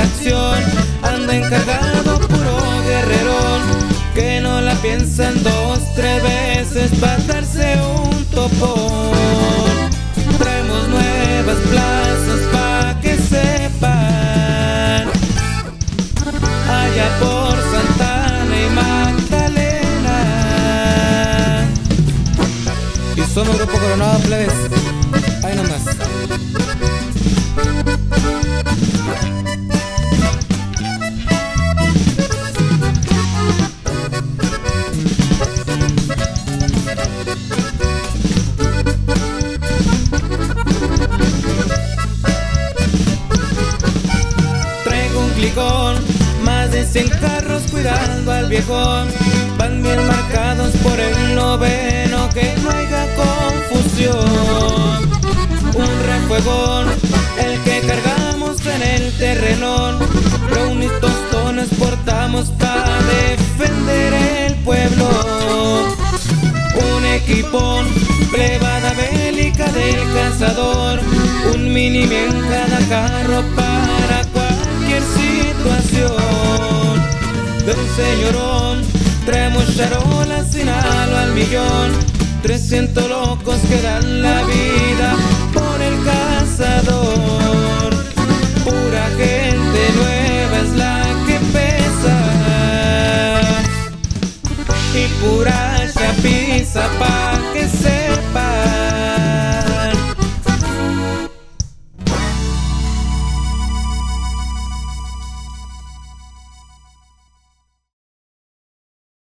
acción, anda encargado puro guerrerón, que no la piensan dos, tres veces para darse un topón. Traemos nuevas plazas pa' que sepan, allá por Santana y Magdalena. Y somos Grupo Coronado, plebes, ahí nomás. Más de 100 carros cuidando al viejón, van bien marcados por el noveno, que no haya confusión. Un refuegón, el que cargamos en el terrenón, brownies, tostones portamos para defender el pueblo. Un equipón, plebada bélica del cazador, un mini en cada carro para cualquier situación. De un señorón traemos charolas sin halo al millón, 300 locos que dan la vida por el cazador. Pura gente nueva es la que pesa, y pura chapiza pa' que se